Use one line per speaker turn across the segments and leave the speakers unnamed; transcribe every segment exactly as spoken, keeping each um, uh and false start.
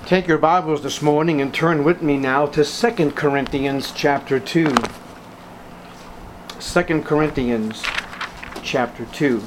Take your Bibles this morning and turn with me now to Second Corinthians chapter two. Second Corinthians chapter two.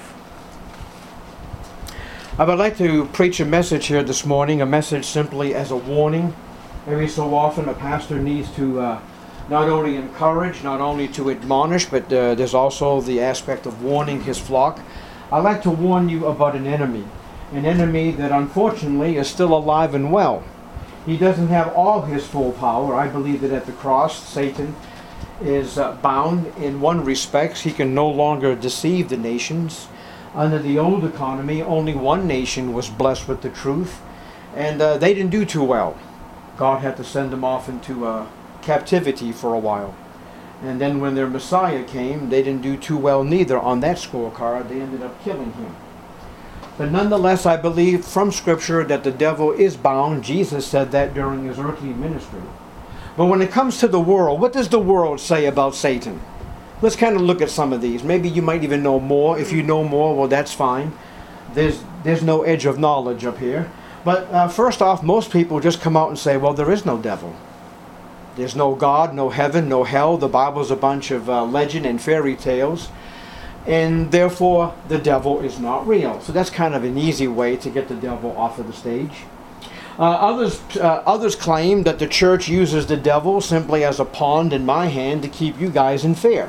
I would like to preach a message here this morning, a message simply as a warning. Every so often a pastor needs to uh, not only encourage, not only to admonish, but uh, there's also the aspect of warning his flock. I'd like to warn you about an enemy. An enemy that unfortunately is still alive and well. He doesn't have all his full power. I believe that at the cross, Satan is uh, bound in one respect. He can no longer deceive the nations. Under the old economy, only one nation was blessed with the truth, and uh, they didn't do too well. God had to send them off into uh, captivity for a while. And then when their Messiah came, they didn't do too well neither on that scorecard. They ended up killing him. But nonetheless, I believe from Scripture that the devil is bound. Jesus said that during his earthly ministry. But when it comes to the world, what does the world say about Satan? Let's kind of look at some of these. Maybe you might even know more. If you know more, well, that's fine. There's, there's no edge of knowledge up here. But uh, first off, most people just come out and say, well, there is no devil. There's no God, no heaven, no hell. The Bible's a bunch of uh, legend and fairy tales. And therefore, the devil is not real. So that's kind of an easy way to get the devil off of the stage. Uh, others, uh, others claim that the church uses the devil simply as a pawn in my hand to keep you guys in fear.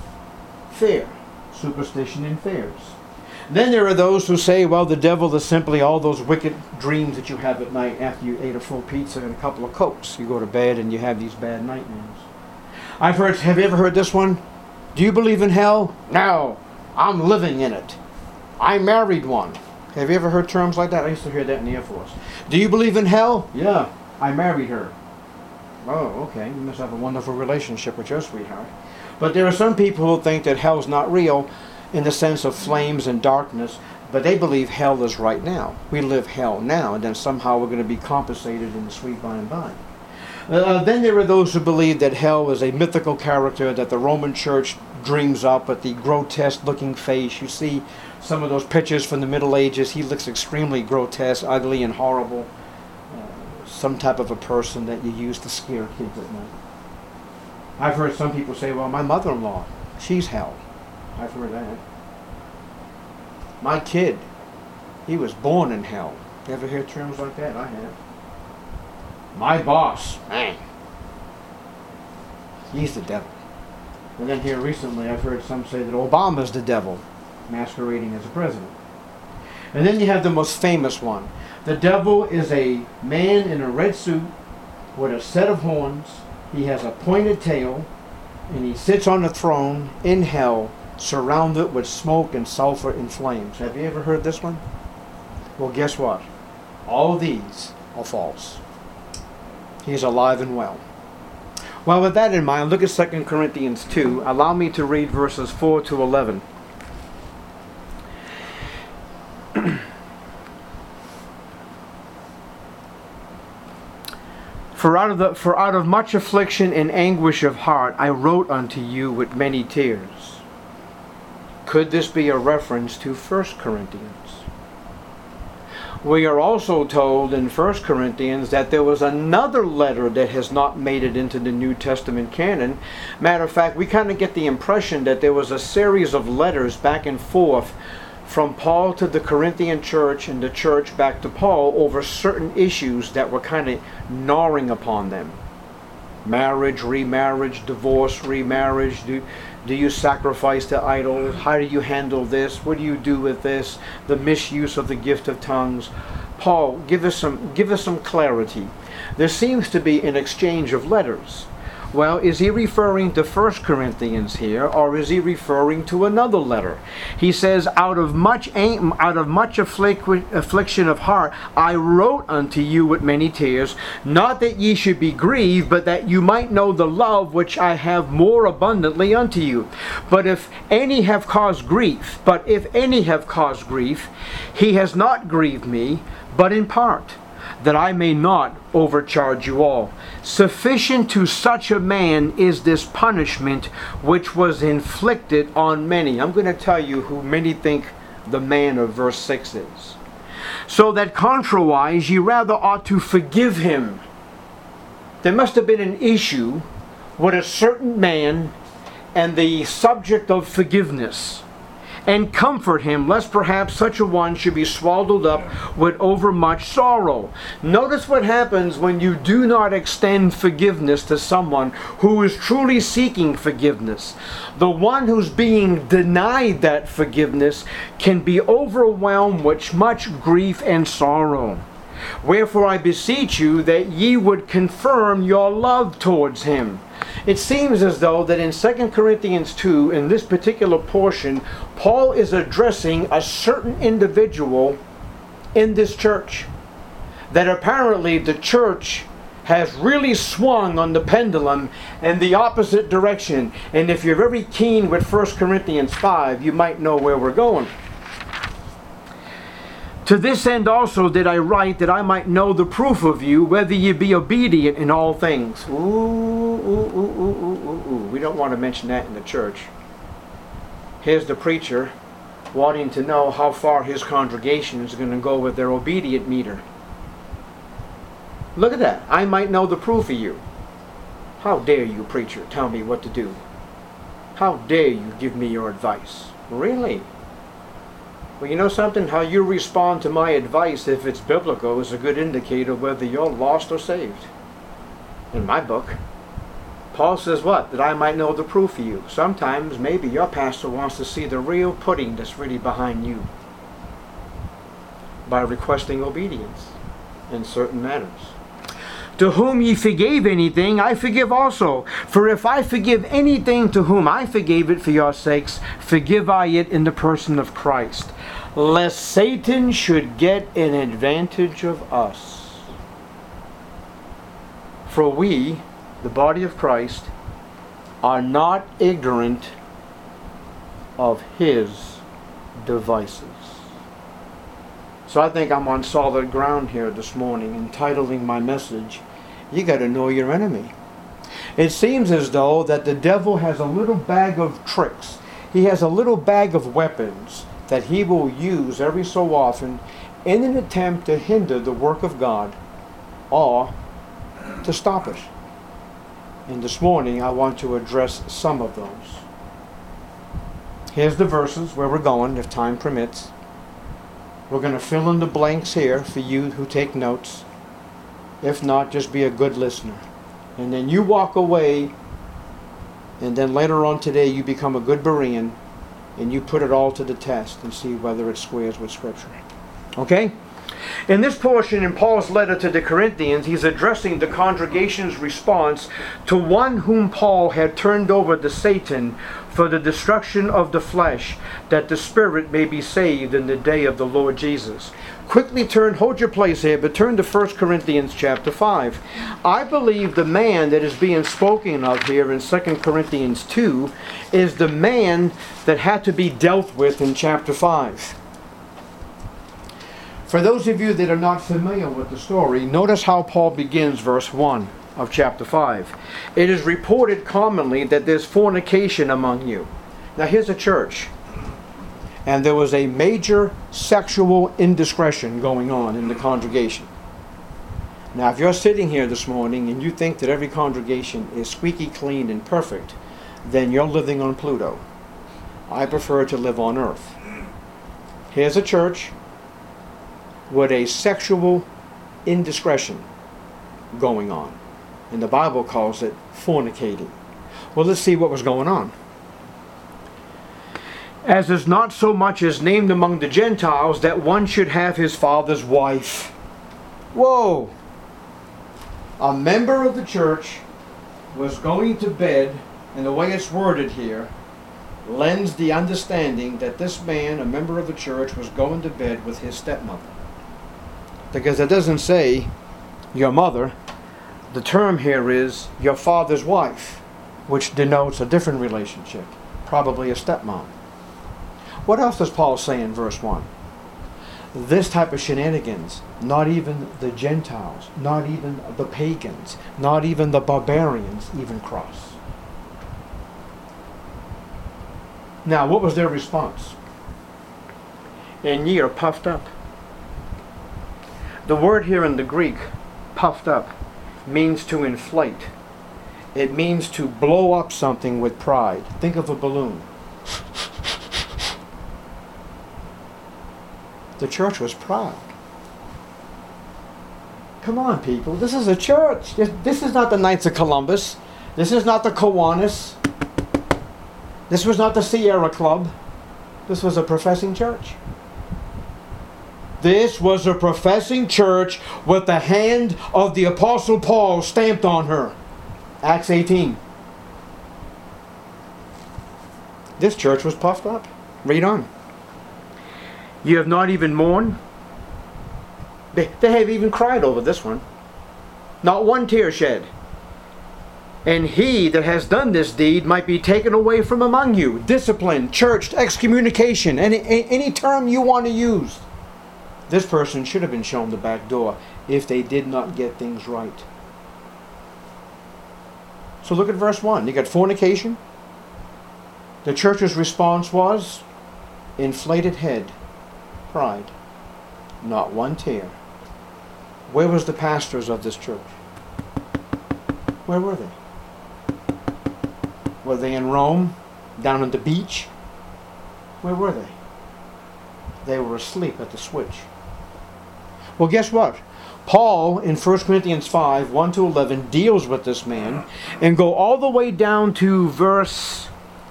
Fear. Superstition and fears. Then there are those who say, well, the devil is simply all those wicked dreams that you have at night after you ate a full pizza and a couple of Cokes. You go to bed and you have these bad nightmares. I've heard, have you ever heard this one? Do you believe in hell? No. I'm living in it. I married one. Have you ever heard terms like that? I used to hear that in the Air Force. Do you believe in hell? Yeah, I married her. Oh, okay. You must have a wonderful relationship with your sweetheart. But there are some people who think that hell's not real in the sense of flames and darkness, but they believe hell is right now. We live hell now, and then somehow we're going to be compensated in the sweet by and by. Uh, then there are those who believe that hell is a mythical character that the Roman Church dreams up with the grotesque-looking face. You see some of those pictures from the Middle Ages. He looks extremely grotesque, ugly, and horrible. Uh, some type of a person that you use to scare kids at night. I've heard some people say, well, my mother-in-law, she's hell. I've heard that. My kid, he was born in hell. You ever hear terms like that? I have. My boss, man, he's the devil. And then here recently I've heard some say that Obama's the devil, masquerading as a president. And then you have the most famous one. The devil is a man in a red suit with a set of horns. He has a pointed tail, and he sits on a throne in hell, surrounded with smoke and sulfur and flames. Have you ever heard this one? Well, guess what? All of these are false. He's alive and well. Well, with that in mind, look at Second Corinthians two. Allow me to read verses four to eleven. For out of the for out of much affliction and anguish of heart I wrote unto you with many tears. Could this be a reference to First Corinthians? We are also told in First Corinthians that there was another letter that has not made it into the New Testament canon. Matter of fact, we kind of get the impression that there was a series of letters back and forth from Paul to the Corinthian church and the church back to Paul over certain issues that were kind of gnawing upon them. Marriage, remarriage, divorce, remarriage. Do, do you sacrifice to idols? How do you handle this? What do you do with this? The misuse of the gift of tongues. Paul, give us some, give us some clarity. There seems to be an exchange of letters. Well, is he referring to First Corinthians here, or is he referring to another letter? He says, out of much out of much afflic- affliction of heart, I wrote unto you with many tears, not that ye should be grieved, but that you might know the love which I have more abundantly unto you. But if any have caused grief, but if any have caused grief, he has not grieved me, but in part, that I may not overcharge you all. Sufficient to such a man is this punishment which was inflicted on many. I'm going to tell you who many think the man of verse six is. So that contrariwise ye rather ought to forgive him. There must have been an issue with a certain man and the subject of forgiveness, and comfort him, lest perhaps such a one should be swallowed up with overmuch sorrow. Notice what happens when you do not extend forgiveness to someone who is truly seeking forgiveness. The one who's being denied that forgiveness can be overwhelmed with much grief and sorrow. Wherefore I beseech you that ye would confirm your love towards him. It seems as though that in Second Corinthians two, in this particular portion, Paul is addressing a certain individual in this church. That apparently the church has really swung on the pendulum in the opposite direction. And if you're very keen with First Corinthians five, you might know where we're going. To this end also did I write, that I might know the proof of you, whether ye be obedient in all things. Ooh, ooh, ooh, ooh, ooh, ooh, ooh. We don't want to mention that in the church. Here's the preacher wanting to know how far his congregation is going to go with their obedient meter. Look at that. I might know the proof of you. How dare you, preacher, tell me what to do? How dare you give me your advice? Really? Well, you know something? How you respond to my advice, if it's biblical, is a good indicator whether you're lost or saved. In my book, Paul says what? That I might know the proof of you. Sometimes, maybe your pastor wants to see the real pudding that's really behind you by requesting obedience in certain matters. To whom ye forgave anything, I forgive also. For if I forgive anything to whom I forgave it for your sakes, forgive I it in the person of Christ, lest Satan should get an advantage of us. For we, the body of Christ, are not ignorant of his devices. So I think I'm on solid ground here this morning, entitling my message, You got to know your enemy. It seems as though that the devil has a little bag of tricks. He has a little bag of weapons that he will use every so often in an attempt to hinder the work of God or to stop it. And this morning I want to address some of those. Here's the verses where we're going, if time permits. We're going to fill in the blanks here for you who take notes. If not, just be a good listener. And then you walk away, and then later on today you become a good Berean, and you put it all to the test and see whether it squares with Scripture. Okay? In this portion in Paul's letter to the Corinthians, he's addressing the congregation's response to one whom Paul had turned over to Satan for the destruction of the flesh, that the spirit may be saved in the day of the Lord Jesus. Quickly turn, hold your place here, but turn to First Corinthians chapter five. I believe the man that is being spoken of here in Second Corinthians two is the man that had to be dealt with in chapter five. For those of you that are not familiar with the story, notice how Paul begins verse one of chapter five. It is reported commonly that there's fornication among you. Now here's a church, and there was a major sexual indiscretion going on in the congregation. Now if you're sitting here this morning and you think that every congregation is squeaky clean and perfect, then you're living on Pluto. I prefer to live on Earth. Here's a church with a sexual indiscretion going on. And the Bible calls it fornicating. Well, let's see what was going on. As is not so much as named among the Gentiles that one should have his father's wife. Whoa! A member of the church was going to bed, and the way it's worded here lends the understanding that this man, a member of the church, was going to bed with his stepmother. Because it doesn't say your mother. The term here is your father's wife, which denotes a different relationship, probably a stepmom. What else does Paul say in verse one? This type of shenanigans, not even the Gentiles, not even the pagans, not even the barbarians even cross. Now, what was their response? And ye are puffed up. The word here in the Greek, puffed up, means to inflate. It means to blow up something with pride. Think of a balloon. The church was proud. Come on, people. This is a church. This, this is not the Knights of Columbus. This is not the Kiwanis. This was not the Sierra Club. This was a professing church. This was a professing church with the hand of the Apostle Paul stamped on her. Acts eighteen. This church was puffed up. Read on. You have not even mourned. They, they have even cried over this one. Not one tear shed. And he that has done this deed might be taken away from among you. Discipline, church, excommunication, any, any term you want to use. This person should have been shown the back door if they did not get things right. So look at verse one. You got fornication. The church's response was inflated head, pride, not one tear. Where was the pastors of this church? Where were they? Were they in Rome, down on the beach? Where were they? They were asleep at the switch. Well, guess what? Paul, in First Corinthians five, one to eleven, deals with this man, and go all the way down to verse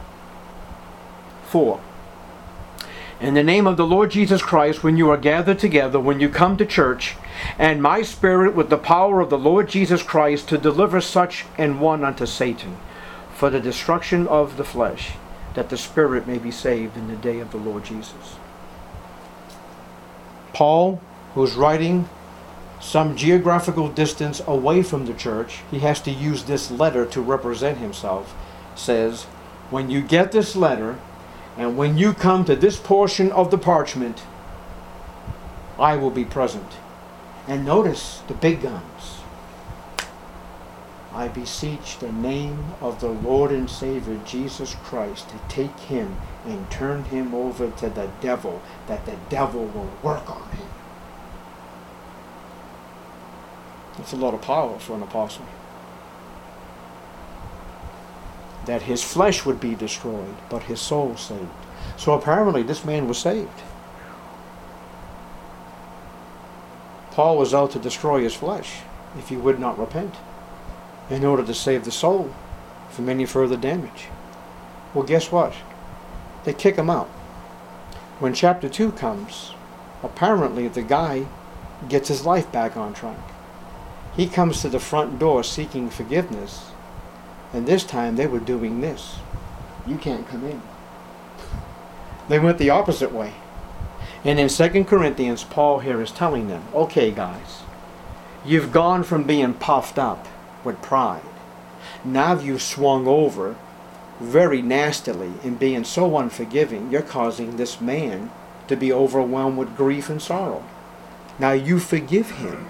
four. In the name of the Lord Jesus Christ, when you are gathered together, when you come to church, and my spirit with the power of the Lord Jesus Christ to deliver such an one unto Satan, for the destruction of the flesh, that the spirit may be saved in the day of the Lord Jesus. Paul, who's writing some geographical distance away from the church, he has to use this letter to represent himself, says, when you get this letter, and when you come to this portion of the parchment, I will be present. And notice the big guns. I beseech the name of the Lord and Savior Jesus Christ to take him and turn him over to the devil, that the devil will work on him. That's a lot of power for an apostle. That his flesh would be destroyed, but his soul saved. So apparently this man was saved. Paul was out to destroy his flesh if he would not repent, in order to save the soul from any further damage. Well, guess what? They kick him out. When chapter two comes, apparently the guy gets his life back on track. He comes to the front door seeking forgiveness, and this time they were doing this. You can't come in. They went the opposite way. And in Second Corinthians, Paul here is telling them, okay guys, you've gone from being puffed up with pride. Now you've swung over very nastily in being so unforgiving, you're causing this man to be overwhelmed with grief and sorrow. Now you forgive him.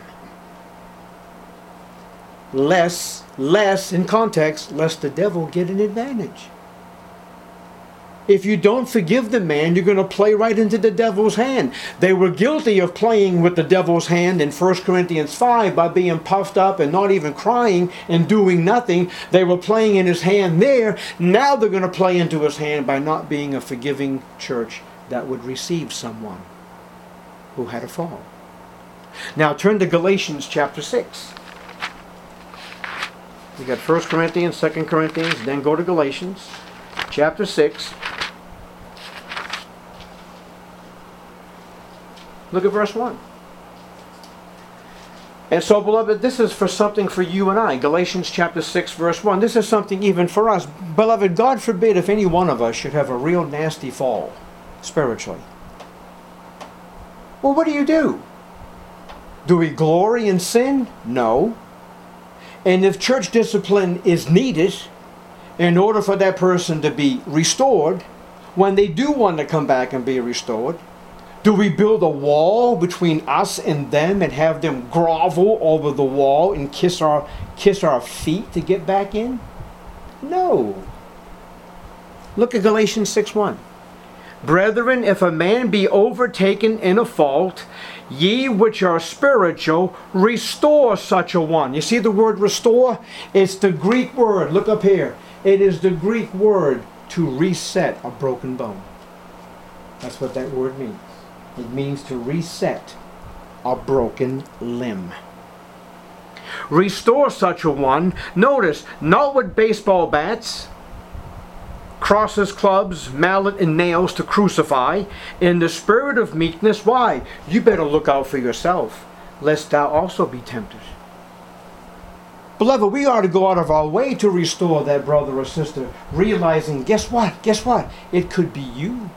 Less, less, in context, lest the devil get an advantage. If you don't forgive the man, you're going to play right into the devil's hand. They were guilty of playing with the devil's hand in First Corinthians five by being puffed up and not even crying and doing nothing. They were playing in his hand there. Now they're going to play into his hand by not being a forgiving church that would receive someone who had a fall. Now turn to Galatians chapter six. You got First Corinthians, Second Corinthians, then go to Galatians chapter six. Look at verse one. And so, beloved, this is for something for you and I. Galatians chapter six, verse one. This is something even for us. Beloved, God forbid if any one of us should have a real nasty fall spiritually. Well, what do you do? Do we glory in sin? No. And if church discipline is needed in order for that person to be restored, when they do want to come back and be restored, do we build a wall between us and them and have them grovel over the wall and kiss our kiss our feet to get back in? No. Look at Galatians six one. Brethren, if a man be overtaken in a fault, ye which are spiritual, restore such a one. You see the word restore? It's the Greek word. Look up here. It is the Greek word to reset a broken bone. That's what that word means. It means to reset a broken limb. Restore such a one. Notice, not with baseball bats, crosses, clubs, mallet, and nails to crucify, in the spirit of meekness. Why? You better look out for yourself, lest thou also be tempted. Beloved, we ought to go out of our way to restore that brother or sister, realizing, guess what? Guess what? It could be you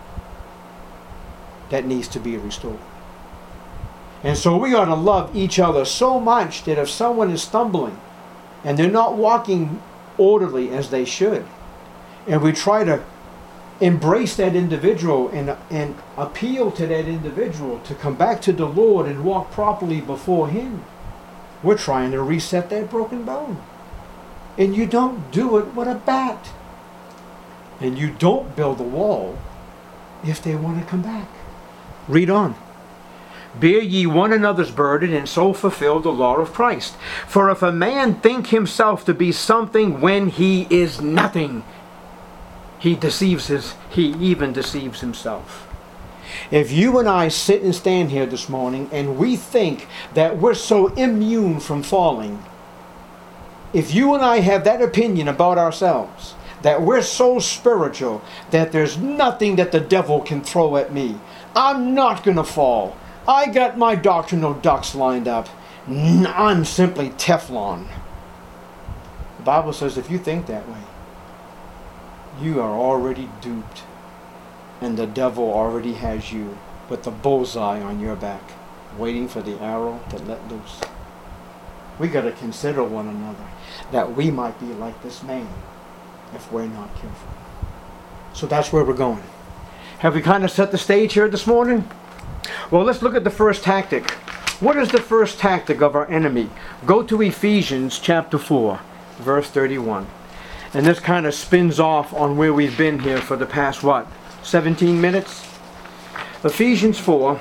that needs to be restored. And so we ought to love each other so much that if someone is stumbling and they're not walking orderly as they should, and we try to embrace that individual and, and appeal to that individual to come back to the Lord and walk properly before Him, we're trying to reset that broken bone. And you don't do it with a bat. And you don't build a wall if they want to come back. Read on. Bear ye one another's burden, and so fulfill the law of Christ. For if a man think himself to be something when he is nothing, he deceives his, he even deceives himself. If you and I sit and stand here this morning and we think that we're so immune from falling, if you and I have that opinion about ourselves, that we're so spiritual that there's nothing that the devil can throw at me, I'm not going to fall. I got my doctrinal ducks lined up. I'm simply Teflon. The Bible says if you think that way, you are already duped. And the devil already has you with the bullseye on your back, waiting for the arrow to let loose. We got to consider one another, that we might be like this man if we're not careful. So that's where we're going. Have we kind of set the stage here this morning? Well, let's look at the first tactic. What is the first tactic of our enemy? Go to Ephesians chapter four, verse thirty-one. And this kind of spins off on where we've been here for the past, what, seventeen minutes? Ephesians four.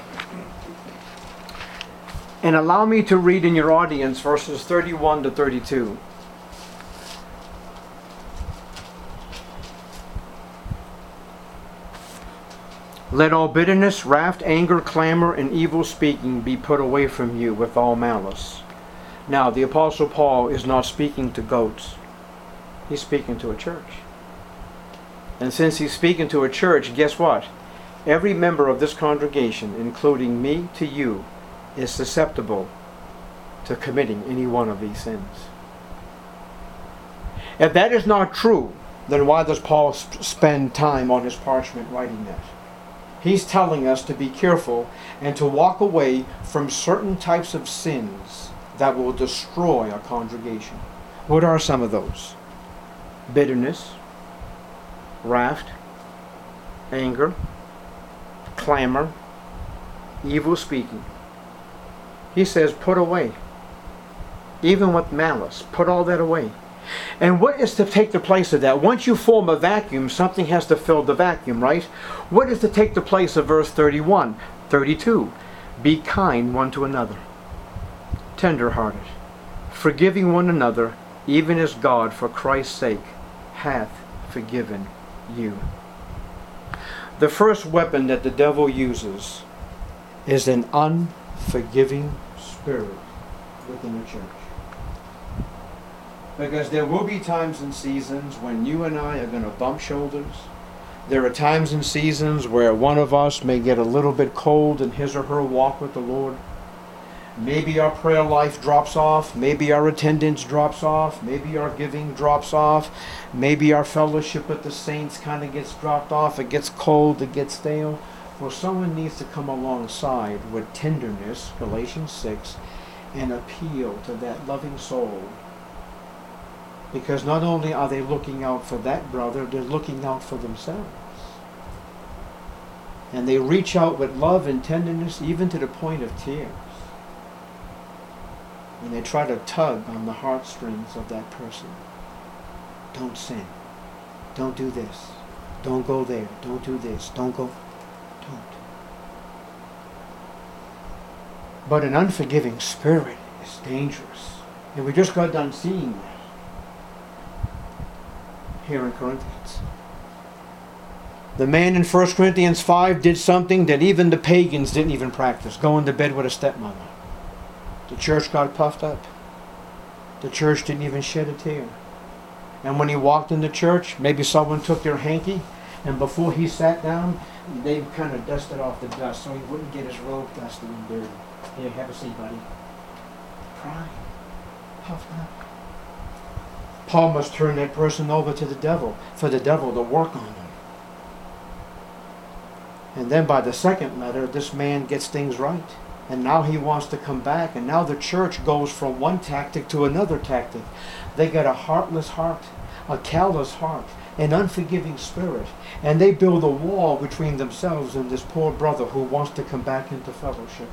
And allow me to read in your audience verses thirty-one to thirty-two. Let all bitterness, wrath, anger, clamor, and evil speaking be put away from you with all malice. Now, the Apostle Paul is not speaking to goats. He's speaking to a church. And since he's speaking to a church, guess what? Every member of this congregation, including me to you, is susceptible to committing any one of these sins. If that is not true, then why does Paul sp- spend time on his parchment writing that? He's telling us to be careful and to walk away from certain types of sins that will destroy our congregation. What are some of those? Bitterness, wrath, anger, clamor, evil speaking. He says, put away. Even with malice, put all that away. And what is to take the place of that? Once you form a vacuum, something has to fill the vacuum, right? What is to take the place of verse thirty-one, thirty-two? Be kind one to another, tender-hearted, forgiving one another, even as God, for Christ's sake, hath forgiven you. The first weapon that the devil uses is an unforgiving spirit within the church. Because there will be times and seasons when you and I are going to bump shoulders. There are times and seasons where one of us may get a little bit cold in his or her walk with the Lord. Maybe our prayer life drops off. Maybe our attendance drops off. Maybe our giving drops off. Maybe our fellowship with the saints kind of gets dropped off. It gets cold. It gets stale. Well, someone needs to come alongside with tenderness, Galatians six, and appeal to that loving soul. Because not only are they looking out for that brother, they're looking out for themselves. And they reach out with love and tenderness, even to the point of tears. And they try to tug on the heartstrings of that person. Don't sin. Don't do this. Don't go there. Don't do this. Don't go. Don't. But an unforgiving spirit is dangerous. And we just got done seeing that here in Corinthians. The man in First Corinthians five did something that even the pagans didn't even practice. Going to bed with a stepmother. The church got puffed up. The church didn't even shed a tear. And when he walked in the church, maybe someone took their hanky, and before he sat down, they kind of dusted off the dust so he wouldn't get his robe dusty and dirty. Here, have a seat, buddy. Pride. Puffed up. Paul must turn that person over to the devil, for the devil to work on them. And then by the second letter, this man gets things right. And now he wants to come back. And now the church goes from one tactic to another tactic. They got a heartless heart, a callous heart, an unforgiving spirit. And they build a wall between themselves and this poor brother who wants to come back into fellowship.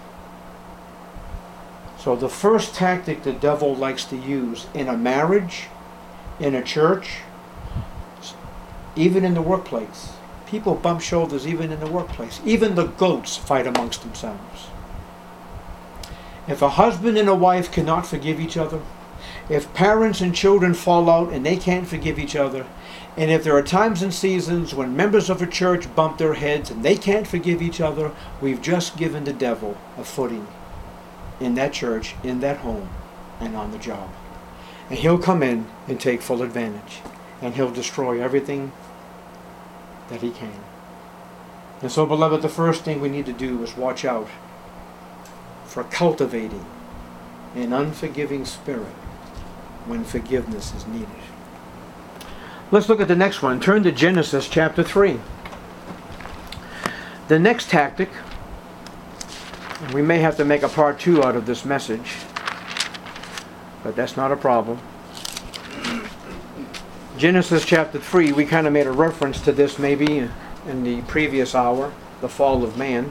So the first tactic the devil likes to use in a marriage, in a church, even in the workplace. People bump shoulders even in the workplace. Even the goats fight amongst themselves. If a husband and a wife cannot forgive each other, if parents and children fall out and they can't forgive each other, and if there are times and seasons when members of a church bump their heads and they can't forgive each other, we've just given the devil a footing in that church, in that home, and on the job. And he'll come in and take full advantage. And he'll destroy everything that he can. And so, beloved, the first thing we need to do is watch out for cultivating an unforgiving spirit when forgiveness is needed. Let's look at the next one. Turn to Genesis chapter three. The next tactic, we may have to make a part two out of this message, but that's not a problem. Genesis chapter three, we kind of made a reference to this maybe in the previous hour, the fall of man.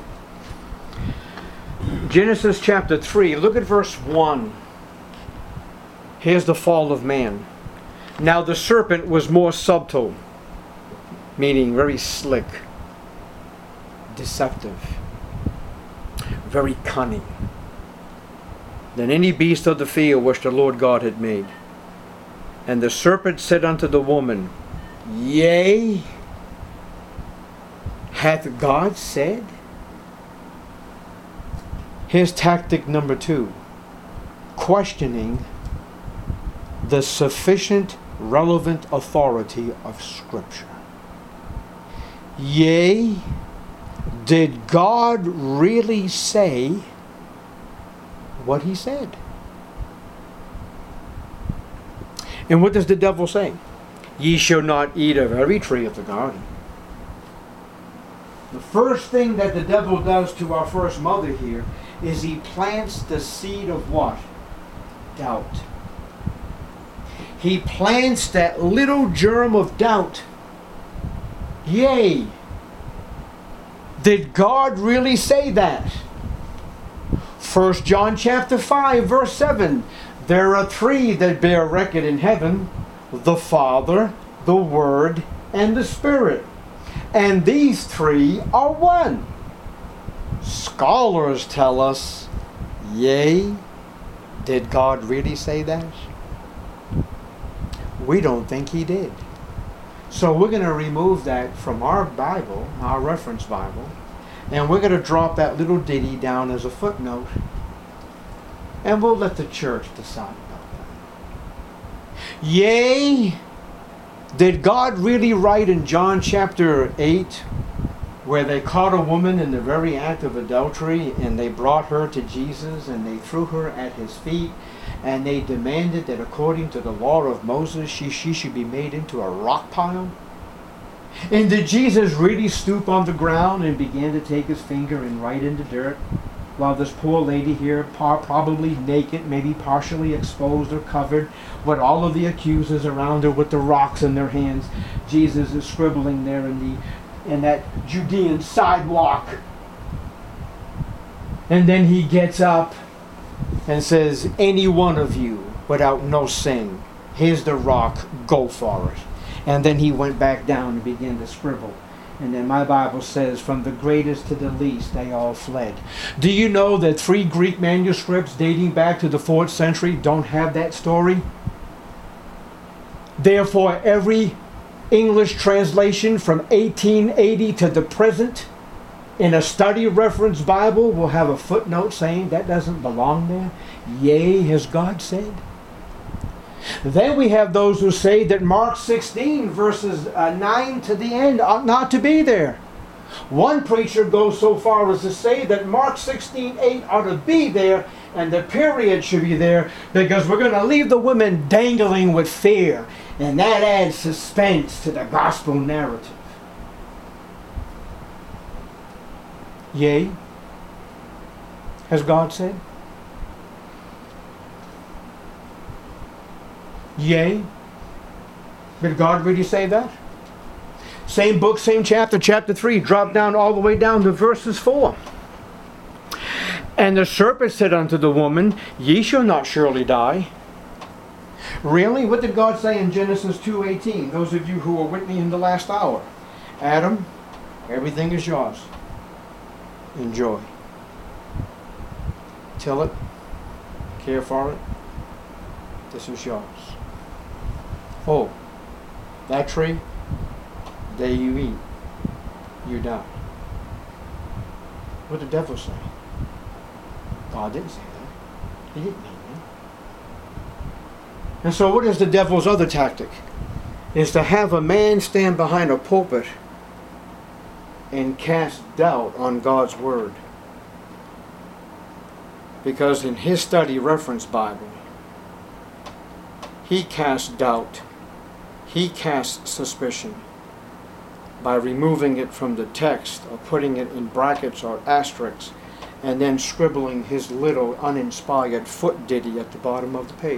Genesis chapter three, look at verse one. Here's the fall of man. Now the serpent was more subtle, meaning very slick, deceptive, very cunning, than any beast of the field which the Lord God had made. And the serpent said unto the woman, Yea, hath God said? Here's tactic number two. Questioning the sufficient, relevant authority of Scripture. Yea, did God really say what He said? And what does the devil say? Ye shall not eat of every tree of the garden. The first thing that the devil does to our first mother here is he plants the seed of what? Doubt. He plants that little germ of doubt. Yea, did God really say that? First John chapter five verse seven. There are three that bear record in heaven, the Father, the Word, and the Spirit. And these three are one. Scholars tell us, yea, did God really say that? We don't think He did. So we're going to remove that from our Bible, our reference Bible, and we're going to drop that little ditty down as a footnote. And we'll let the church decide about that. Yea, did God really write in John chapter eight, where they caught a woman in the very act of adultery, and they brought her to Jesus, and they threw her at His feet, and they demanded that according to the law of Moses, she, she should be made into a rock pile? And did Jesus really stoop on the ground and begin to take His finger and write in the dirt? While this poor lady here, par- probably naked, maybe partially exposed or covered, with all of the accusers around her with the rocks in their hands, Jesus is scribbling there in the in that Judean sidewalk. And then He gets up and says, any one of you without no sin, here's the rock, go for it. And then he went back down and began to scribble. And then my Bible says, from the greatest to the least, they all fled. Do you know that three Greek manuscripts dating back to the fourth century don't have that story? Therefore, every English translation from eighteen eighty to the present in a study reference Bible will have a footnote saying that doesn't belong there. Yea, has God said. Then we have those who say that Mark sixteen verses uh, nine to the end ought not to be there. One preacher goes so far as to say that Mark sixteen eight ought to be there and the period should be there because we're going to leave the women dangling with fear, and that adds suspense to the gospel narrative. Yea, has God said? Yea. Did God really say that? Same book, same chapter, chapter three. Drop down all the way down to verses four. And the serpent said unto the woman, Ye shall not surely die. Really? What did God say in Genesis two eighteen? Those of you who were with me in the last hour. Adam, everything is yours. Enjoy. Till it. Care for it. This is yours. Oh, that tree, the day you eat, you die. What did the devil say? God didn't say that. He didn't mean that. And so what is the devil's other tactic? Is to have a man stand behind a pulpit and cast doubt on God's word. Because in his study reference Bible, he casts doubt. He casts suspicion by removing it from the text or putting it in brackets or asterisks and then scribbling his little uninspired foot ditty at the bottom of the page.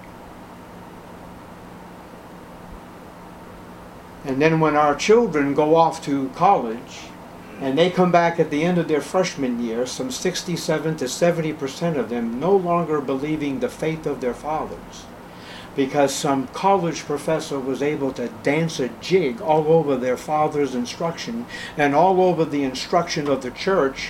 And then when our children go off to college and they come back at the end of their freshman year, some sixty-seven to seventy percent of them no longer believing the faith of their fathers, because some college professor was able to dance a jig all over their father's instruction and all over the instruction of the church.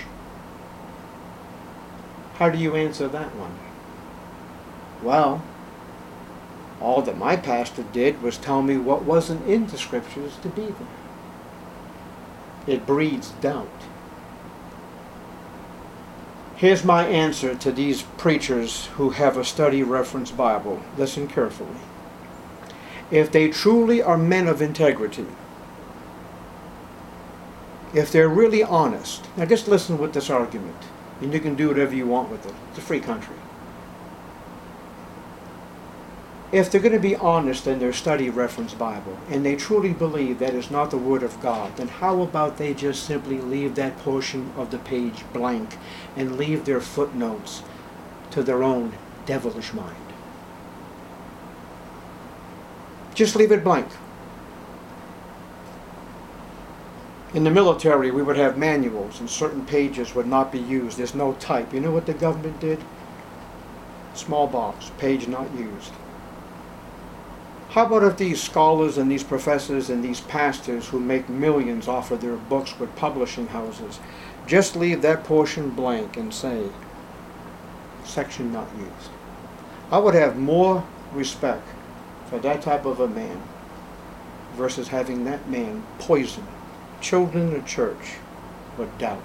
How do you answer that one? Well, all that my pastor did was tell me what wasn't in the scriptures to be there. It breeds doubt. Here's my answer to these preachers who have a study reference Bible. Listen carefully. If they truly are men of integrity, if they're really honest, now just listen with this argument, and you can do whatever you want with it. It's a free country. If they're going to be honest in their study reference Bible, and they truly believe that is not the Word of God, then how about they just simply leave that portion of the page blank and leave their footnotes to their own devilish mind? Just leave it blank. In the military, we would have manuals, and certain pages would not be used. There's no type. You know what the government did? Small box, page not used. How about if these scholars and these professors and these pastors who make millions off of their books with publishing houses just leave that portion blank and say, section not used? I would have more respect for that type of a man versus having that man poison children in the church with doubt.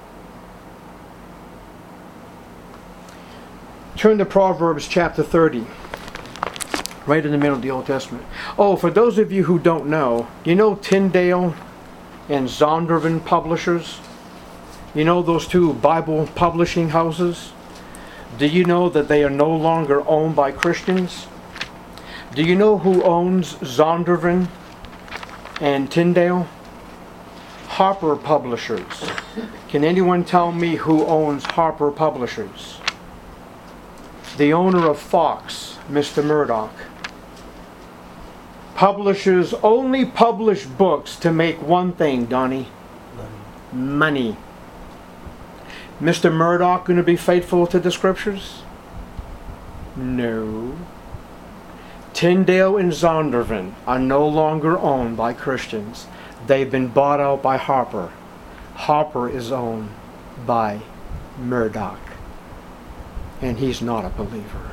Turn to Proverbs chapter thirty. Right in the middle of the Old Testament. Oh, for those of you who don't know, you know Tyndale and Zondervan Publishers? You know those two Bible publishing houses? Do you know that they are no longer owned by Christians? Do you know who owns Zondervan and Tyndale? Harper Publishers. Can anyone tell me who owns Harper Publishers? The owner of Fox, Mister Murdoch. Publishers only publish books to make one thing, Donnie. Money. Money. Mister Murdoch going to be faithful to the scriptures? No. Tyndale and Zondervan are no longer owned by Christians. They've been bought out by Harper. Harper is owned by Murdoch. And he's not a believer.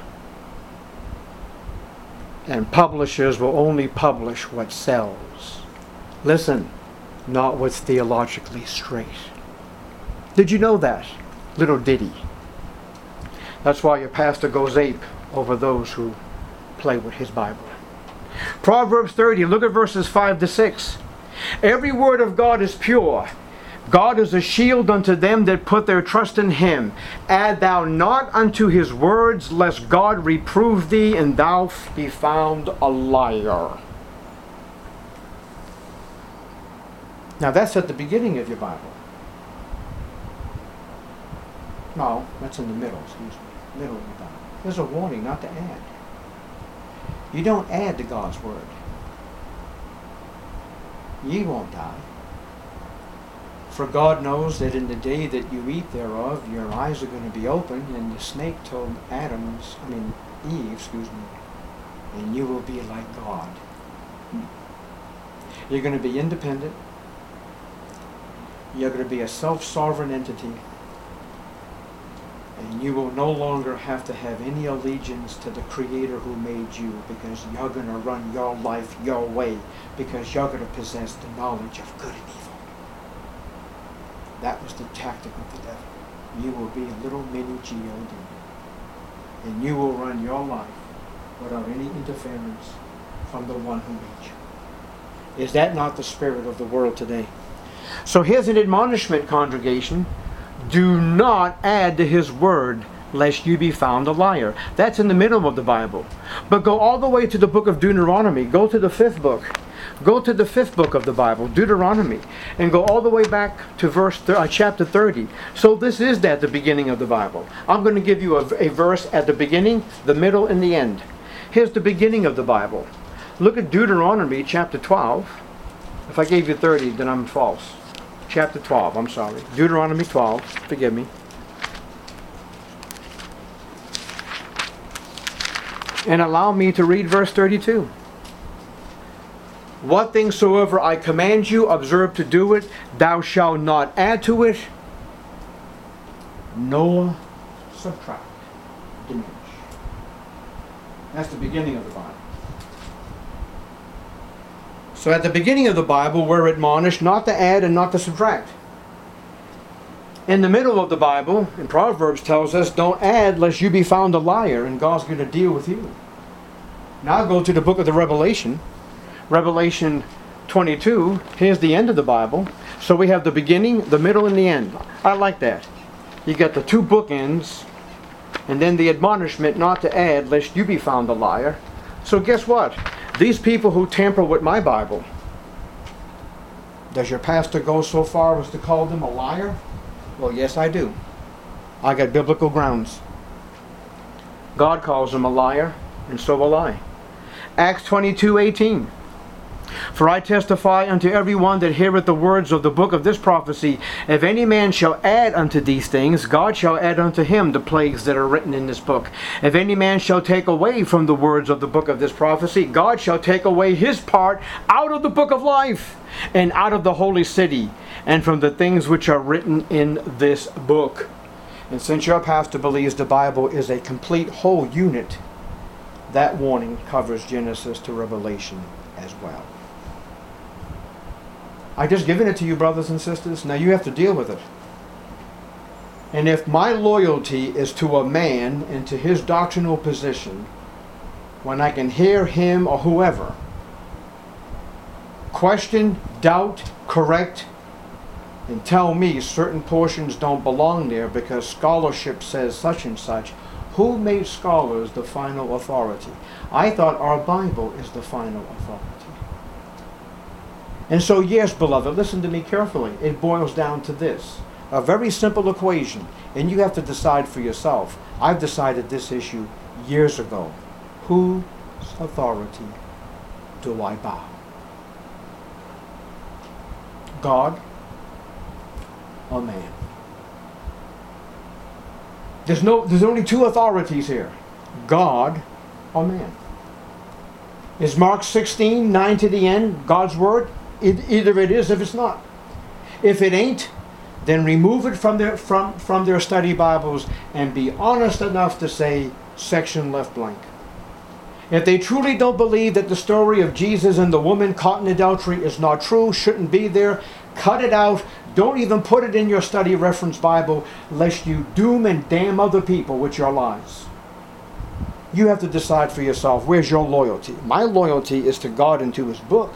And publishers will only publish what sells. Listen, not what's theologically straight. Did you know that? Little ditty. That's why your pastor goes ape over those who play with his Bible. Proverbs thirty, look at verses five to six. Every word of God is pure. God is a shield unto them that put their trust in him. Add thou not unto his words, lest God reprove thee, and thou be found a liar. Now that's at the beginning of your Bible. No, that's in the middle, excuse me. Middle of the Bible. There's a warning not to add. You don't add to God's word. Ye won't die. For God knows that in the day that you eat thereof, your eyes are going to be opened, and the snake told Adam, I mean Eve, excuse me, and you will be like God. You're going to be independent. You're going to be a self-sovereign entity. And you will no longer have to have any allegiance to the Creator who made you, because you're going to run your life your way, because you're going to possess the knowledge of good and evil. That was the tactic of the devil. You will be a little mini G O D. And you will run your life without any interference from the one who made you. Is that not the spirit of the world today? So here's an admonishment, congregation. Do not add to his word, lest you be found a liar. That's in the middle of the Bible. But go all the way to the book of Deuteronomy. Go to the fifth book. Go to the fifth book of the Bible, Deuteronomy, and go all the way back to verse th- uh, chapter thirty. So this is at the beginning of the Bible. I'm going to give you a, a verse at the beginning, the middle, and the end. Here's the beginning of the Bible. Look at Deuteronomy chapter twelve. If I gave you thirty, then I'm false. Chapter twelve, I'm sorry. Deuteronomy twelve, forgive me. And allow me to read verse thirty-two. What things soever I command you, observe to do it. Thou shalt not add to it, nor subtract, diminish. That's the beginning of the Bible. So at the beginning of the Bible, we're admonished not to add and not to subtract. In the middle of the Bible, in Proverbs tells us, don't add lest you be found a liar, and God's going to deal with you. Now go to the book of the Revelation. Revelation twenty-two, here's the end of the Bible. So we have the beginning, the middle, and the end. I like that. You got the two bookends, and then the admonishment not to add lest you be found a liar. So guess what? These people who tamper with my Bible, does your pastor go so far as to call them a liar? Well, yes, I do. I got biblical grounds. God calls them a liar, and so will I. Acts twenty-two eighteen. For I testify unto every one that heareth the words of the book of this prophecy, if any man shall add unto these things, God shall add unto him the plagues that are written in this book. If any man shall take away from the words of the book of this prophecy, God shall take away his part out of the book of life, and out of the holy city, and from the things which are written in this book. And since your pastor believes the Bible is a complete whole unit, that warning covers Genesis to Revelation as well. I've just given it to you, brothers and sisters. Now you have to deal with it. And if my loyalty is to a man and to his doctrinal position, when I can hear him or whoever question, doubt, correct, and tell me certain portions don't belong there because scholarship says such and such, who made scholars the final authority? I thought our Bible is the final authority. And so, yes, beloved, listen to me carefully. It boils down to this. A very simple equation. And you have to decide for yourself. I've decided this issue years ago. Whose authority do I bow? God or man? There's no, there's only two authorities here. God or man. Is Mark sixteen, nine to the end, God's Word? It, either it is, if it's not. If it ain't, then remove it from their, from, from their study Bibles and be honest enough to say, section left blank. If they truly don't believe that the story of Jesus and the woman caught in adultery is not true, shouldn't be there, cut it out. Don't even put it in your study reference Bible, lest you doom and damn other people with your lies. You have to decide for yourself, where's your loyalty? My loyalty is to God and to His book.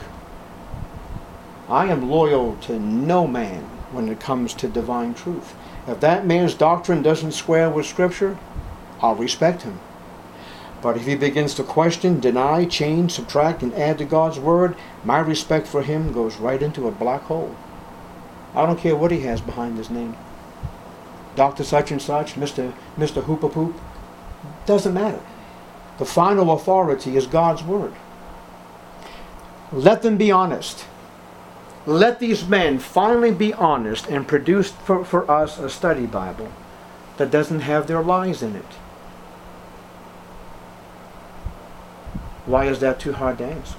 I am loyal to no man when it comes to divine truth. If that man's doctrine doesn't square with Scripture, I'll respect him. But if he begins to question, deny, change, subtract, and add to God's Word, my respect for him goes right into a black hole. I don't care what he has behind his name. Doctor such and such, Mister Mister Hoopa Poop. Doesn't matter. The final authority is God's Word. Let them be honest. Let these men finally be honest and produce for, for us a study Bible that doesn't have their lies in it. Why is that too hard to answer?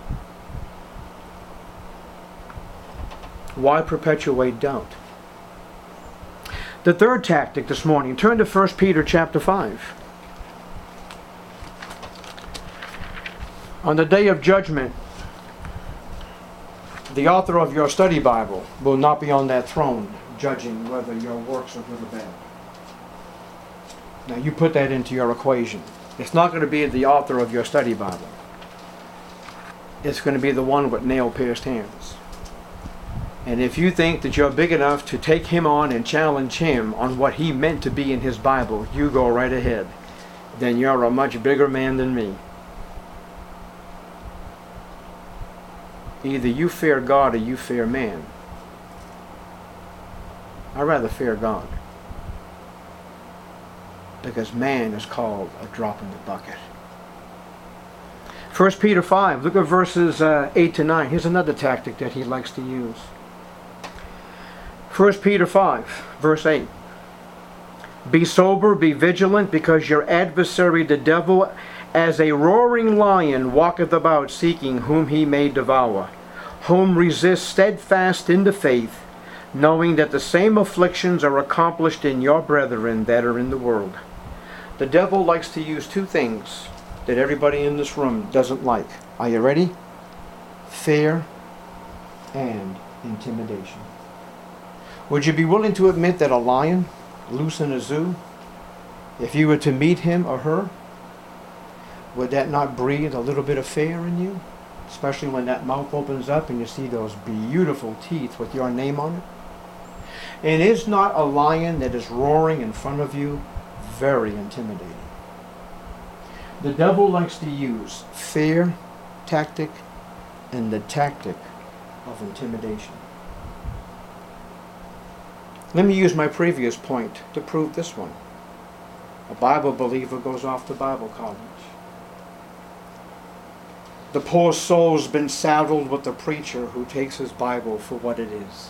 Why perpetuate doubt? The third tactic this morning, turn to First Peter chapter five. On the day of judgment, the author of your study Bible will not be on that throne judging whether your works are good or bad. Now you put that into your equation. It's not going to be the author of your study Bible. It's going to be the one with nail-pierced hands. And if you think that you're big enough to take him on and challenge him on what he meant to be in his Bible, you go right ahead. Then you're a much bigger man than me. Either you fear God or you fear man. I'd rather fear God. Because man is called a drop in the bucket. First Peter five, look at verses uh, eight to nine. Here's another tactic that he likes to use. First Peter five, verse eight. Be sober, be vigilant, because your adversary the devil, as a roaring lion, walketh about, seeking whom he may devour. Whom resist steadfast in the faith, knowing that the same afflictions are accomplished in your brethren that are in the world. The devil likes to use two things that everybody in this room doesn't like. Are you ready? Fear and intimidation. Would you be willing to admit that a lion, loose in a zoo, if you were to meet him or her, would that not breathe a little bit of fear in you? Especially when that mouth opens up and you see those beautiful teeth with your name on it. And is not a lion that is roaring in front of you very intimidating? The devil likes to use fear tactic and the tactic of intimidation. Let me use my previous point to prove this one. A Bible believer goes off to Bible college. The poor soul's been saddled with the preacher who takes his Bible for what it is.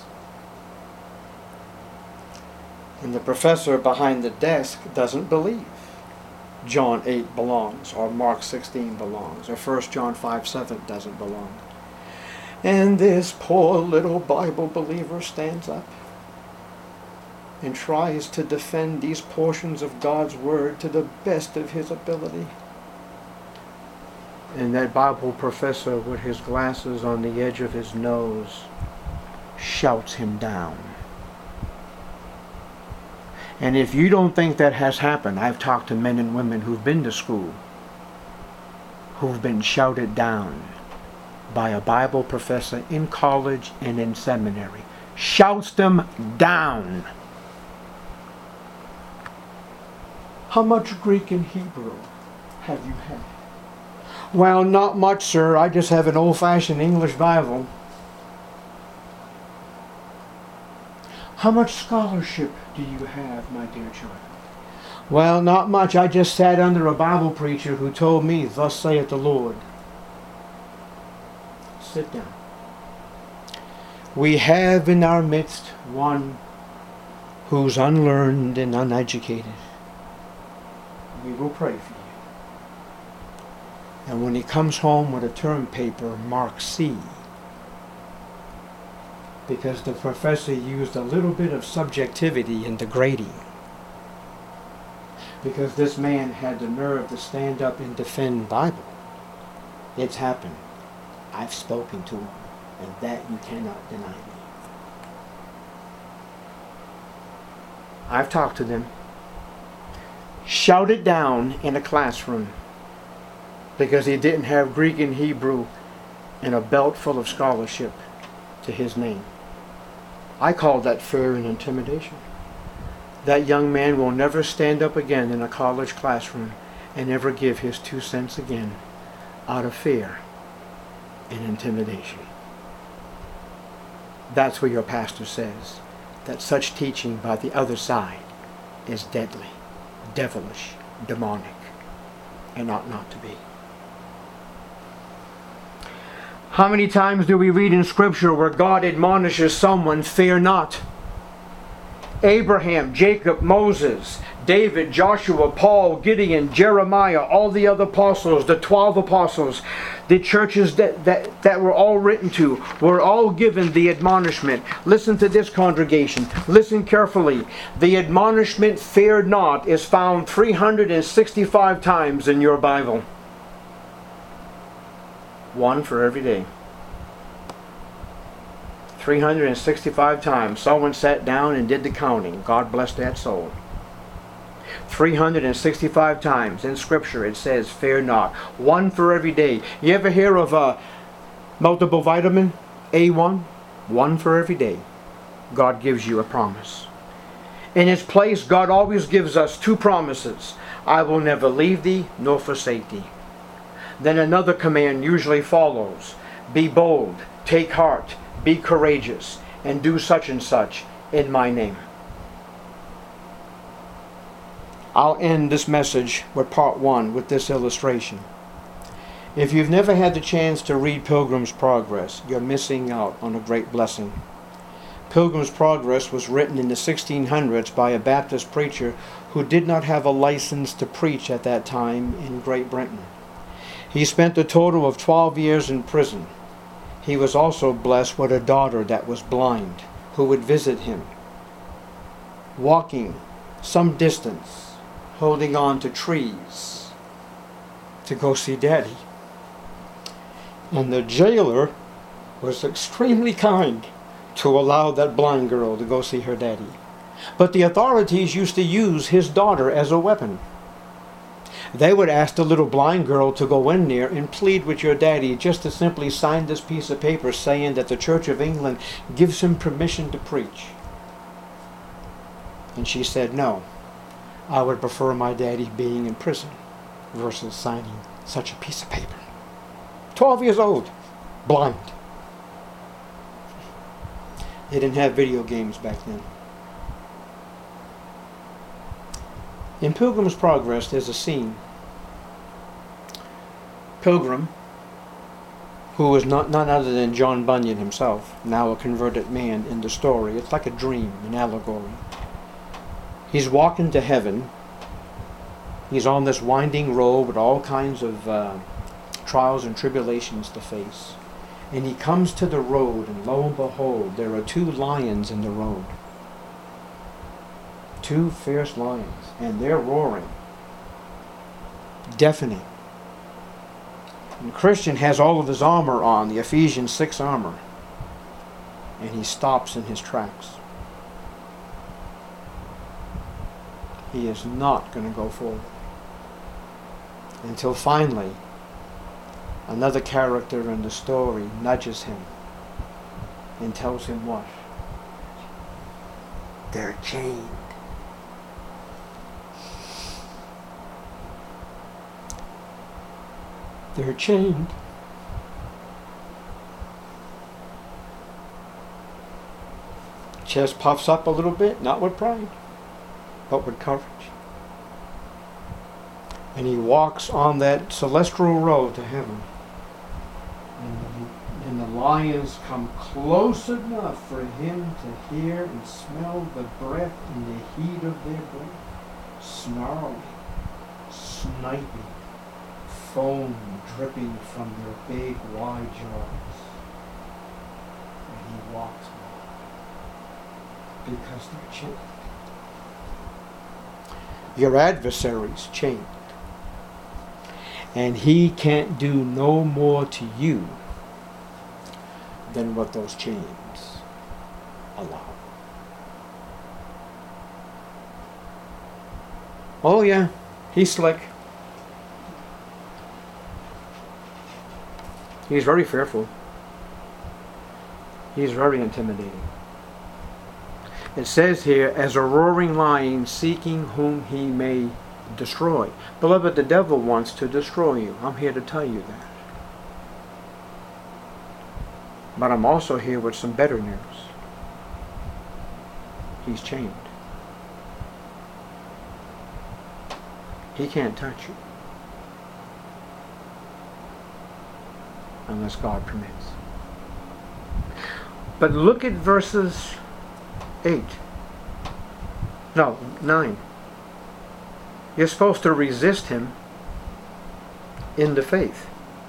And the professor behind the desk doesn't believe John eight belongs, or Mark sixteen belongs, or First John five seven doesn't belong. And this poor little Bible believer stands up and tries to defend these portions of God's Word to the best of his ability. And that Bible professor with his glasses on the edge of his nose shouts him down. And if you don't think that has happened, I've talked to men and women who've been to school, who've been shouted down by a Bible professor in college and in seminary. Shouts them down. How much Greek and Hebrew have you had? Well, not much, sir. I just have an old-fashioned English Bible. How much scholarship do you have, my dear child? Well, not much. I just sat under a Bible preacher who told me, thus saith the Lord. Sit down. We have in our midst one who's unlearned and uneducated. We will pray for you. And when he comes home with a term paper marked C, because the professor used a little bit of subjectivity in the grading, because this man had the nerve to stand up and defend Bible. It's happened. I've spoken to him, and that you cannot deny me. I've talked to them. Shouted down in a classroom because he didn't have Greek and Hebrew and a belt full of scholarship to his name. I call that fear and intimidation. That young man will never stand up again in a college classroom and ever give his two cents again out of fear and intimidation. That's what your pastor says, that such teaching by the other side is deadly, devilish, demonic, and ought not to be. How many times do we read in Scripture where God admonishes someone, fear not? Abraham, Jacob, Moses, David, Joshua, Paul, Gideon, Jeremiah, all the other apostles, the twelve apostles, the churches that, that, that were all written to, were all given the admonishment. Listen to this, congregation. Listen carefully. The admonishment, fear not, is found three hundred sixty-five times in your Bible. One for every day. three hundred sixty-five times. Someone sat down and did the counting. God bless that soul. three hundred sixty-five times in Scripture it says, fear not. One for every day. You ever hear of a multiple vitamin? A one? One for every day. God gives you a promise. In its place, God always gives us two promises. I will never leave thee nor forsake thee. Then another command usually follows. Be bold, take heart, be courageous, and do such and such in my name. I'll end this message with part one with this illustration. If you've never had the chance to read Pilgrim's Progress, you're missing out on a great blessing. Pilgrim's Progress was written in the sixteen hundreds by a Baptist preacher who did not have a license to preach at that time in Great Britain. He spent a total of twelve years in prison. He was also blessed with a daughter that was blind, who would visit him, walking some distance, holding on to trees to go see Daddy. And the jailer was extremely kind to allow that blind girl to go see her daddy. But the authorities used to use his daughter as a weapon. They would ask the little blind girl to go in there and plead with your daddy just to simply sign this piece of paper saying that the Church of England gives him permission to preach. And she said, no, I would prefer my daddy being in prison versus signing such a piece of paper. twelve years old, blind. They didn't have video games back then. In Pilgrim's Progress, there's a scene. Pilgrim, who was not none other than John Bunyan himself, now a converted man in the story. It's like a dream, an allegory. He's walking to heaven. He's on this winding road with all kinds of uh, trials and tribulations to face. And he comes to the road, and lo and behold, there are two lions in the road. Two fierce lions, and they're roaring, deafening. And Christian has all of his armor on, the Ephesians six armor, and he stops in his tracks. He is not going to go forward until finally another character in the story nudges him and tells him what? They're chained. They're chained. Chest puffs up a little bit, not with pride, but with courage. And he walks on that celestial road to heaven. And the, and the lions come close enough for him to hear and smell the breath and the heat of their breath. Snarling, sniping, foam dripping from their big, wide jaws. And he walks by because they're chained. Your adversary's chained. And he can't do no more to you than what those chains allow. Oh yeah, he's slick. He's very fearful. He's very intimidating. It says here, as a roaring lion seeking whom he may destroy. Beloved, the devil wants to destroy you. I'm here to tell you that. But I'm also here with some better news. He's chained. He can't touch you unless God permits. But look at verses eight. No, nine. You're supposed to resist him in the faith.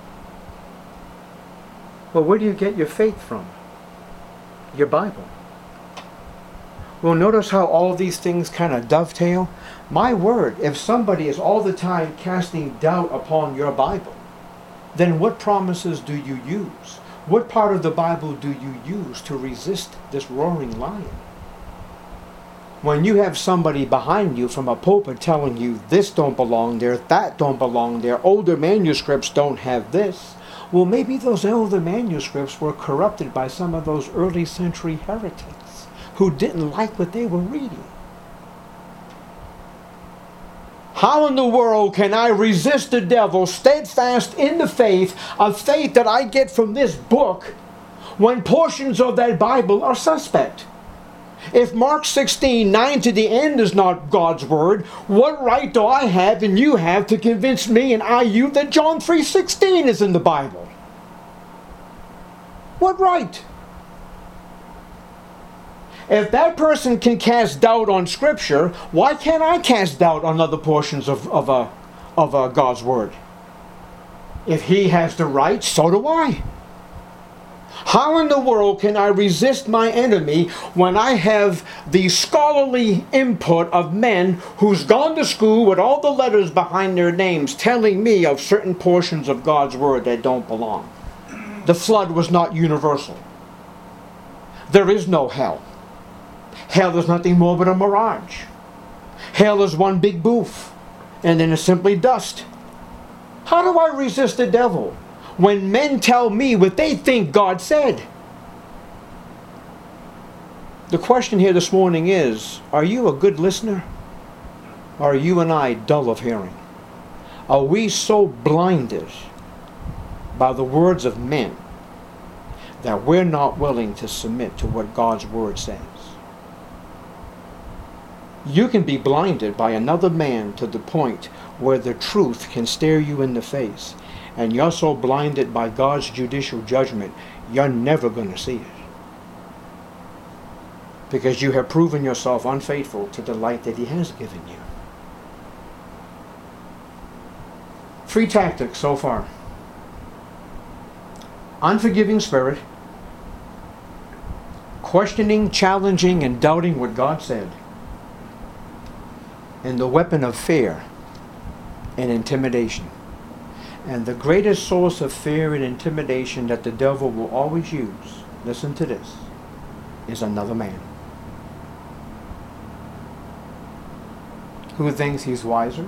Well, where do you get your faith from? Your Bible. Well, notice how all these things kind of dovetail. My word, if somebody is all the time casting doubt upon your Bible, then what promises do you use? What part of the Bible do you use to resist this roaring lion? When you have somebody behind you from a pulpit telling you this don't belong there, that don't belong there, older manuscripts don't have this, well, maybe those older manuscripts were corrupted by some of those early century heretics who didn't like what they were reading. How in the world can I resist the devil steadfast in the faith, a faith that I get from this book, when portions of that Bible are suspect? If Mark sixteen, nine to the end is not God's word, what right do I have and you have to convince me and I you that John three sixteen is in the Bible? What right? If that person can cast doubt on Scripture, why can't I cast doubt on other portions of, of, uh, of uh, God's word? If he has the right, so do I. How in the world can I resist my enemy when I have the scholarly input of men who's gone to school with all the letters behind their names telling me of certain portions of God's word that don't belong? The flood was not universal. There is no hell. Hell is nothing more but a mirage. Hell is one big booth, and then it's simply dust. How do I resist the devil when men tell me what they think God said? The question here this morning is, are you a good listener? Or are you and I dull of hearing? Are we so blinded by the words of men that we're not willing to submit to what God's word says? You can be blinded by another man to the point where the truth can stare you in the face, and you're so blinded by God's judicial judgment, you're never going to see it. Because you have proven yourself unfaithful to the light that he has given you. Three tactics so far. Unforgiving spirit, questioning, challenging, and doubting what God said, and the weapon of fear and intimidation. And the greatest source of fear and intimidation that the devil will always use, listen to this, is another man who thinks he's wiser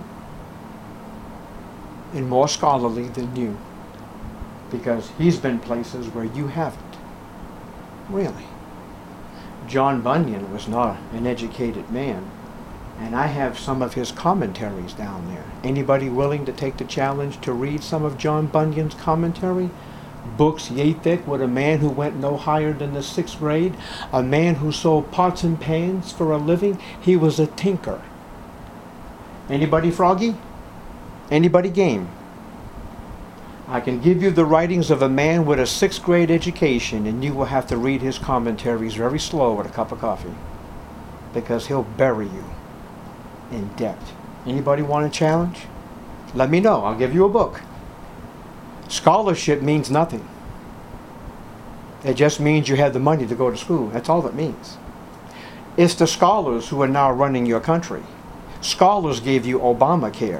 and more scholarly than you, because he's been places where you haven't. Really. John Bunyan was not an educated man, and I have some of his commentaries down there. Anybody willing to take the challenge to read some of John Bunyan's commentary? Books yea thick with a man who went no higher than the sixth grade, a man who sold pots and pans for a living. He was a tinker. Anybody froggy? Anybody game? I can give you the writings of a man with a sixth grade education, and you will have to read his commentaries very slow with a cup of coffee, because he'll bury you in depth. Anybody want a challenge? Let me know. I'll give you a book. Scholarship means nothing. It just means you have the money to go to school. That's all it means. It's the scholars who are now running your country. Scholars gave you Obamacare.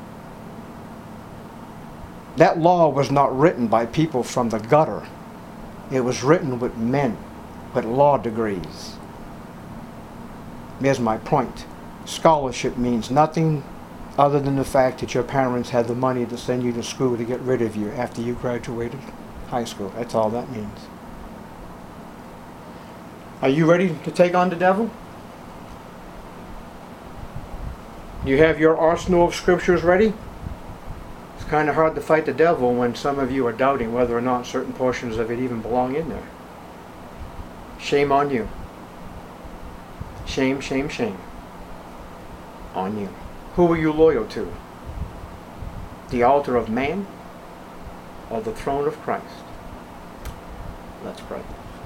That law was not written by people from the gutter. It was written with men with law degrees. Here's my point. Scholarship means nothing other than the fact that your parents had the money to send you to school to get rid of you after you graduated high school. That's all that means. Are you ready to take on the devil? You have your arsenal of scriptures ready? It's kind of hard to fight the devil when some of you are doubting whether or not certain portions of it even belong in there. Shame on you. Shame, shame, shame on you. Who are you loyal to? The altar of man or the throne of Christ? Let's pray.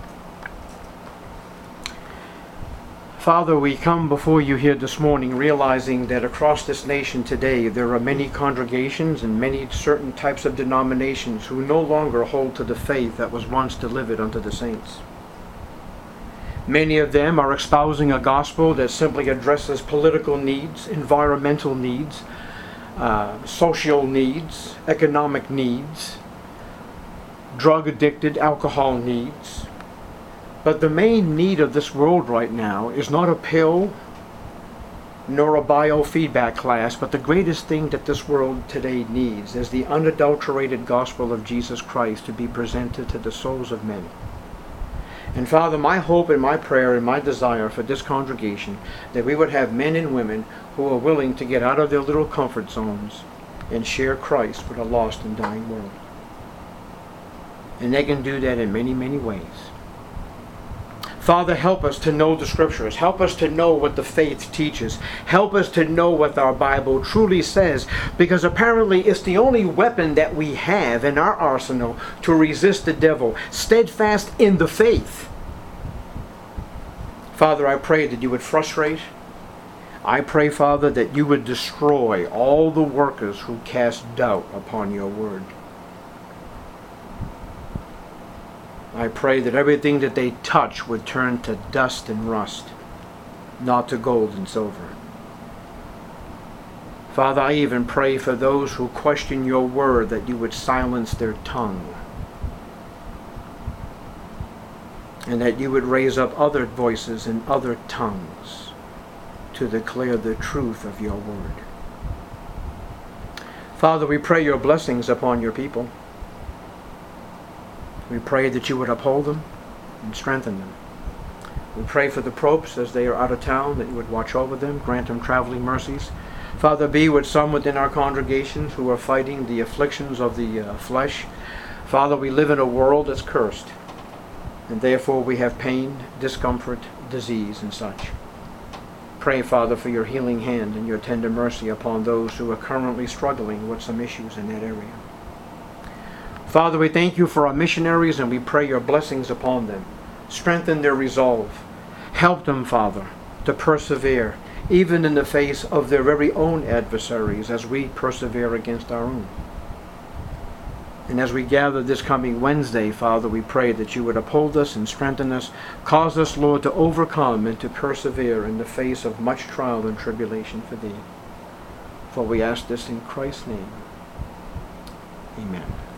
Father, we come before you here this morning realizing that across this nation today there are many congregations and many certain types of denominations who no longer hold to the faith that was once delivered unto the saints. Many of them are espousing a gospel that simply addresses political needs, environmental needs, uh, social needs, economic needs, drug-addicted, alcohol needs. But the main need of this world right now is not a pill nor a biofeedback class, but the greatest thing that this world today needs is the unadulterated gospel of Jesus Christ to be presented to the souls of men. And Father, my hope and my prayer and my desire for this congregation, that we would have men and women who are willing to get out of their little comfort zones and share Christ with a lost and dying world. And they can do that in many, many ways. Father, help us to know the Scriptures. Help us to know what the faith teaches. Help us to know what our Bible truly says, because apparently it's the only weapon that we have in our arsenal to resist the devil, steadfast in the faith. Father, I pray that you would frustrate. I pray, Father, that you would destroy all the workers who cast doubt upon your word. I pray that everything that they touch would turn to dust and rust, not to gold and silver. Father, I even pray for those who question your word, that you would silence their tongue, and that you would raise up other voices and other tongues to declare the truth of your word. Father, we pray your blessings upon your people. We pray that you would uphold them and strengthen them. We pray for the Probes as they are out of town, that you would watch over them, grant them traveling mercies. Father, be with some within our congregations who are fighting the afflictions of the uh, flesh. Father, we live in a world that's cursed, and therefore we have pain, discomfort, disease, and such. Pray, Father, for your healing hand and your tender mercy upon those who are currently struggling with some issues in that area. Father, we thank you for our missionaries, and we pray your blessings upon them. Strengthen their resolve. Help them, Father, to persevere, even in the face of their very own adversaries, as we persevere against our own. And as we gather this coming Wednesday, Father, we pray that you would uphold us and strengthen us. Cause us, Lord, to overcome and to persevere in the face of much trial and tribulation for thee. For we ask this in Christ's name. Amen.